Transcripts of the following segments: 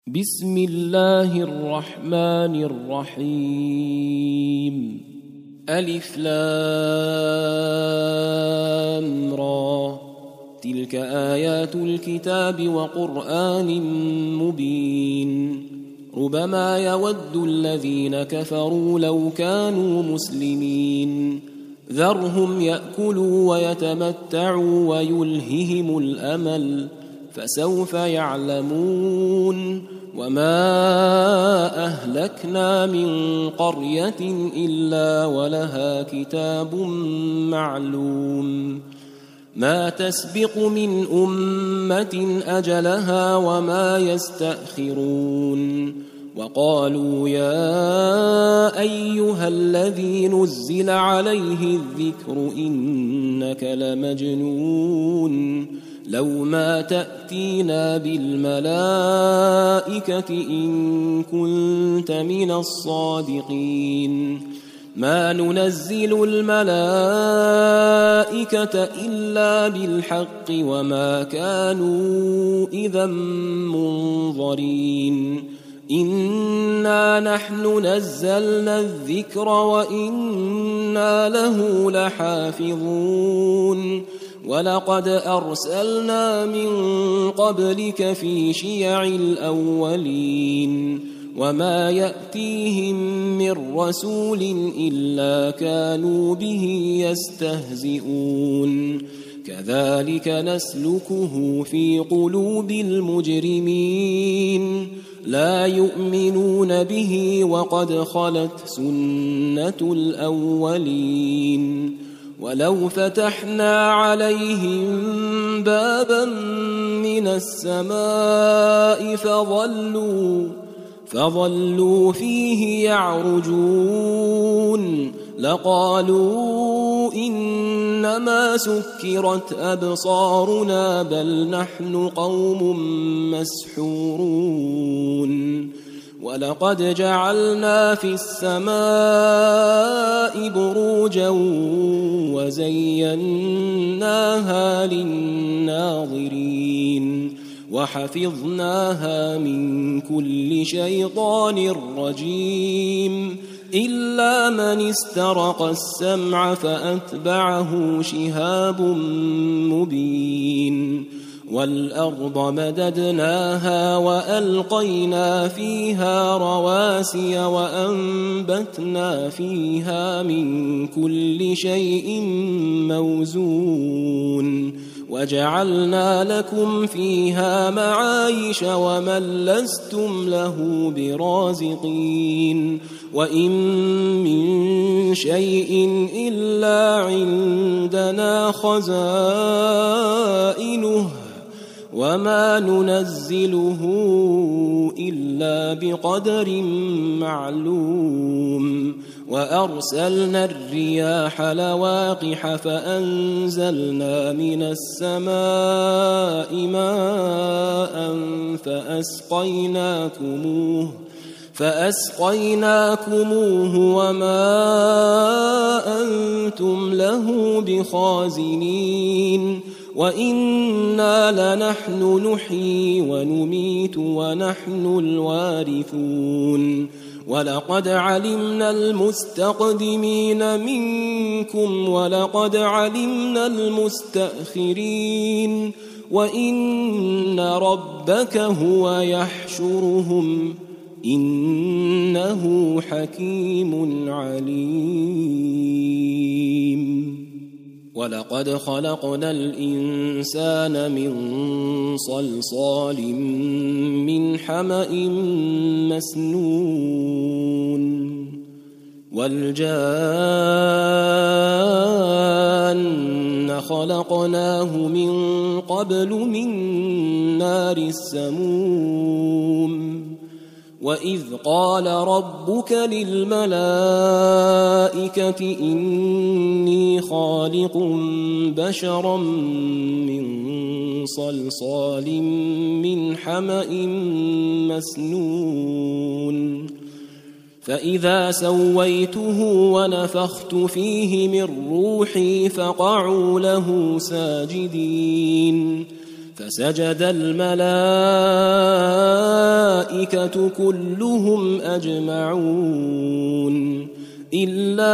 بسم الله الرحمن الرحيم. ألف لام را، تلك آيات الكتاب وقرآن مبين. ربما يود الذين كفروا لو كانوا مسلمين، ذرهم يأكلوا ويتمتعوا ويلههم الأمل، فسوف يعلمون. وما أهلكنا من قرية إلا ولها كتاب معلوم، ما تسبق من أمة أجلها وما يستأخرون. وقالوا يا أيها الذي نزل عليه الذكر إنك لمجنون، لو ما تأتينا بالملائكة إن كنت من الصادقين. ما ننزل الملائكة إلا بالحق وما كانوا إذا منظرين. إنا نحن نزلنا الذكر وإنا له لحافظون. ولقد أرسلنا من قبلك في شيع الأولين، وما يأتيهم من رسول إلا كانوا به يستهزئون. كذلك نسلكه في قلوب المجرمين، لا يؤمنون به وقد خلت سنة الأولين. ولو فتحنا عليهم بابا من السماء فظلوا فيه يعرجون لقالوا إنما سكرت أبصارنا بل نحن قوم مسحورون. ولقد جعلنا في السماء بروجا وزيناها للناظرين وحفظناها من كل شيطان رجيم، إلا من استرق السمع فأتبعه شهاب مبين. والأرض مددناها وألقينا فيها رواسي وأنبتنا فيها من كل شيء موزون، وجعلنا لكم فيها معايش ومن لستم له برازقين. وإن من شيء إلا عندنا خزائنه وما ننزله إلا بقدر معلوم. وأرسلنا الرياح لواقح فأنزلنا من السماء ماء فأسقيناكموه وما أنتم له بخازنين. وإنا لنحن نحيي ونميت ونحن الوارثون. ولقد علمنا المستقدمين منكم ولقد علمنا المستأخرين، وإن ربك هو يحشرهم إنه حكيم عليم. ولقد خلقنا الإنسان من صلصال من حمأ مسنون، والجان خلقناه من قبل من نار السموم. وإذ قال ربك للملائكة إني خالق بشرا من صلصال من حمأ مسنون، فإذا سويته ونفخت فيه من روحي فقعوا له ساجدين. فسجد الملائكة كلهم أجمعون إلا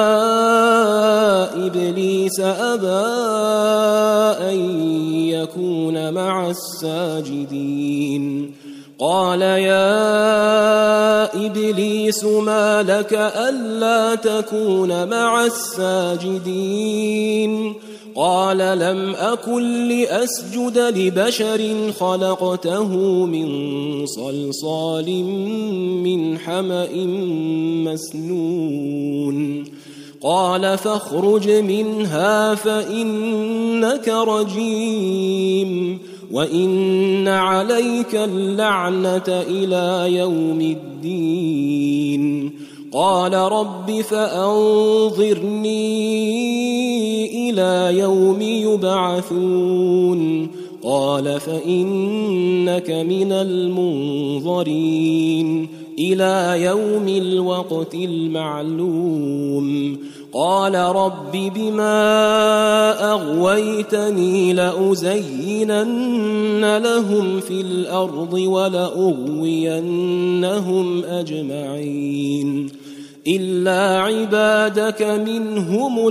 إبليس أبى أن يكون مع الساجدين قال يا إبليس ما لك ألا تكون مع الساجدين قال لم أكن لأسجد لبشر خلقته من صلصال من حمأ مسنون قال فاخرج منها فإنك رجيم وإن عليك اللعنة إلى يوم الدين قال رب فأنظرني إلى يوم يبعثون قال فإنك من المنظرين إلى يوم الوقت المعلوم قال رب بما أغويتني لأزينن لهم في الأرض ولأغوينهم أجمعين إلا عبادك منهم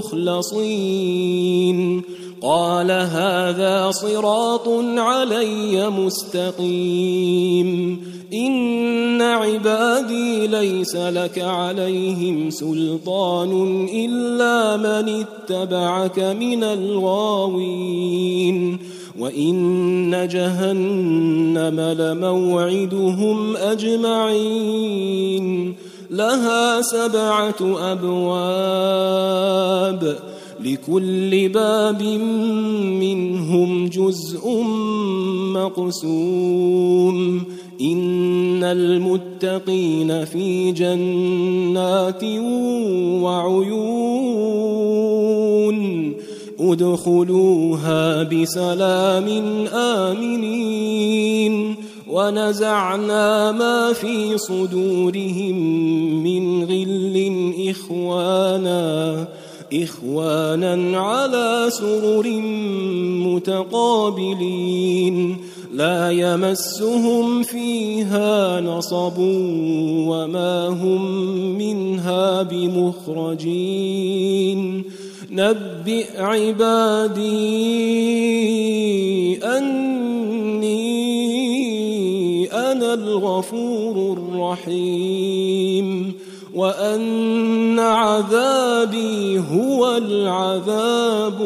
المخلصين قال هذا صراط علي مستقيم إن عبادي ليس لك عليهم سلطان إلا من اتبعك من الغاوين وإن جهنم لموعدهم أجمعين لها 7 أبواب لكل باب منهم جزء مقسوم إن المتقين في جنات وعيون ادخلوها بسلام آمنين ونزعنا ما في صدورهم من غل إخوانا على سرر متقابلين لا يمسهم فيها نصب وما هم منها بمخرجين نبئ عبادي أني أنا الغفور الرحيم وأن عذابي هو العذاب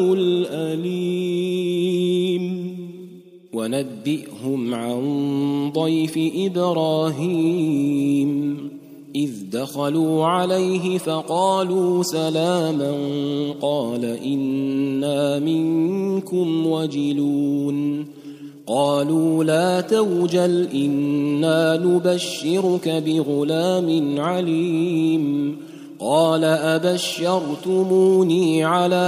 الأليم ونبئهم عن ضيف إبراهيم إذ دخلوا عليه فقالوا سلاما قال إنا منكم وجلون قالوا لا توجل إنا نبشرك بغلام عليم قال أبشرتموني على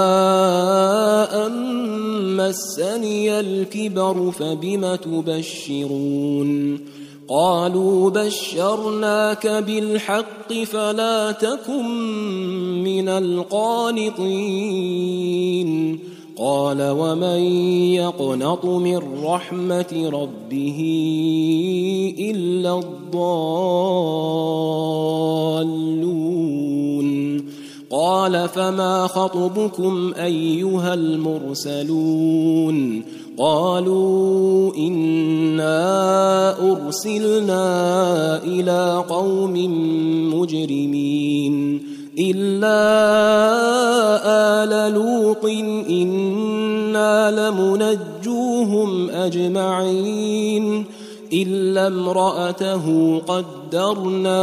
أن مسني الكبر فبم تبشرون قالوا بشرناك بالحق فلا تكن من القانطين قال ومن يقنط من رحمة ربه إلا الضالون قال فما خطبكم أيها المرسلون قالوا إنا أرسلنا إلى قوم مجرمين إلا آل لوط إنا لمنجوهم أجمعين إلا امرأته قدرنا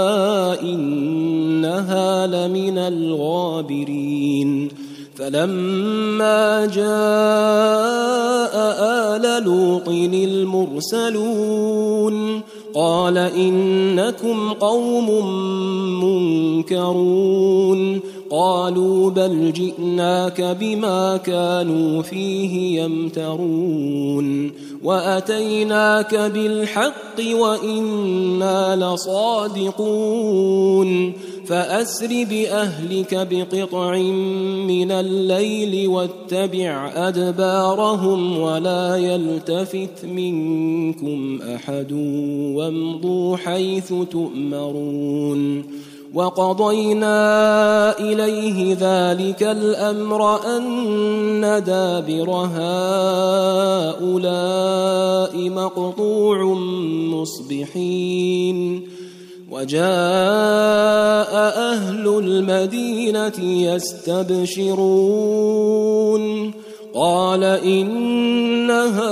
إنها لمن الغابرين فلما جاء آل لوط المرسلون قال إنكم قوم منكرون قالوا بل جئناك بما كانوا فيه يمترون وأتيناك بالحق وإنا لصادقون فأسر بأهلك بقطع من الليل واتبع أدبارهم ولا يلتفت منكم أحد وامضوا حيث تؤمرون وقضينا إليه ذلك الأمر أن دابر هؤلاء مقطوع مصبحين وجاء أهل المدينة يستبشرون قال إن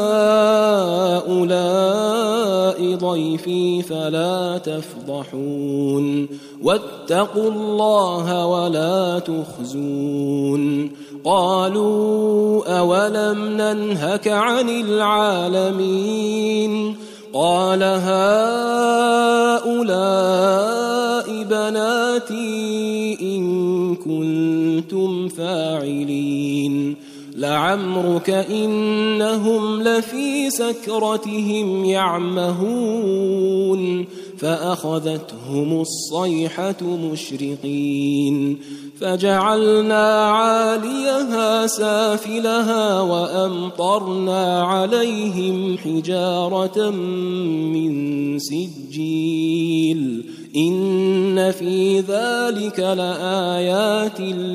هؤلاء ضيفي فلا تفضحون واتقوا الله ولا تخزون قالوا أولم ننهك عن العالمين قال هؤلاء بناتي إن كنتم فاعلين لعمرك إنهم لفي سكرتهم يعمهون فأخذتهم الصيحة مشرقين فجعلنا عاليها سافلها وأمطرنا عليهم حجارة من سجيل إن في ذلك لآيات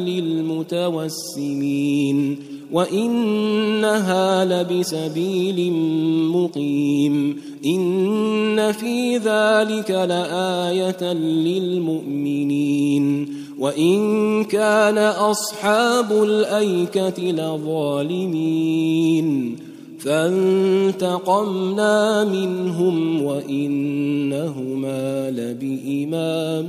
للمتوسمين وإنها لبسبيل مقيم إن في ذلك لآية للمؤمنين وإن كان أصحاب الأيكة لظالمين فانتقمنا منهم وإنهما لبإمام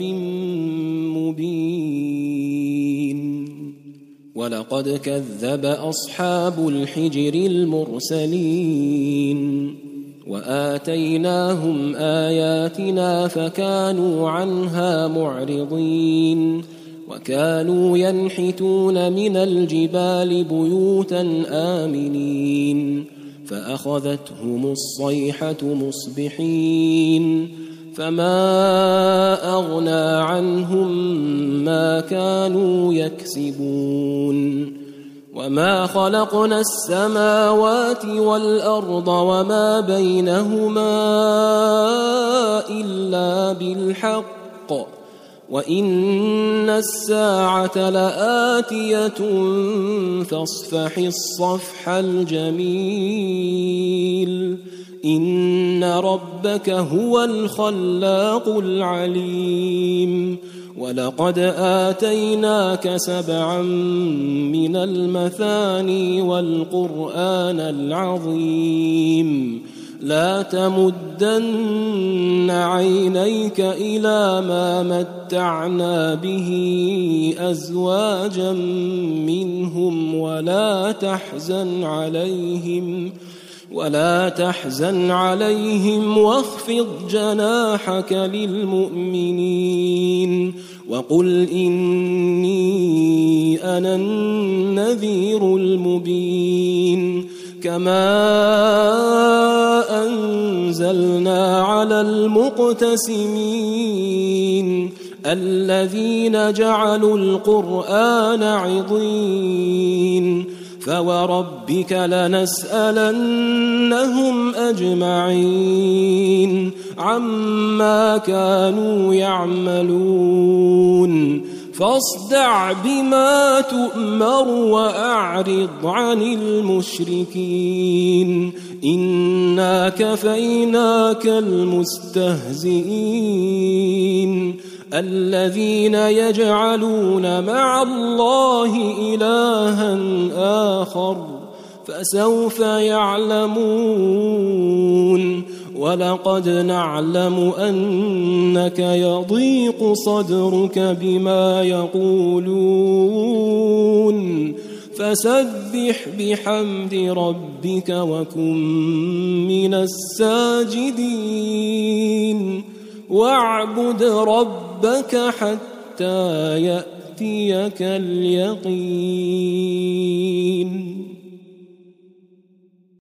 مبين ولقد كذب أصحاب الحجر المرسلين وآتيناهم آياتنا فكانوا عنها معرضين وكانوا ينحتون من الجبال بيوتا آمنين فأخذتهم الصيحة مصبحين فما أغنى عنهم ما كانوا يكسبون وما خلقنا السماوات والأرض وما بينهما إلا بالحق وإن الساعة لآتية فاصفح الصفح الجميل إن ربك هو الخلاق العليم ولقد آتيناك 7 من المثاني والقرآن العظيم لا تمدن عينيك إلى ما متعنا به أزواجا منهم ولا تحزن عليهم واخفض جناحك للمؤمنين وقل إني أنا النذير المبين كما أنزلنا على المقتسمين الذين جعلوا القرآن عضين فوربك لنسألنهم أجمعين عما كانوا يعملون فاصدع بما تؤمر وأعرض عن المشركين إنا كفيناك المستهزئين الذين يجعلون مع الله إلها آخر فسوف يعلمون ولقد نعلم أنك يضيق صدرك بما يقولون فسبح بحمد ربك وكن من الساجدين واعبد ربك حتى يأتيك اليقين.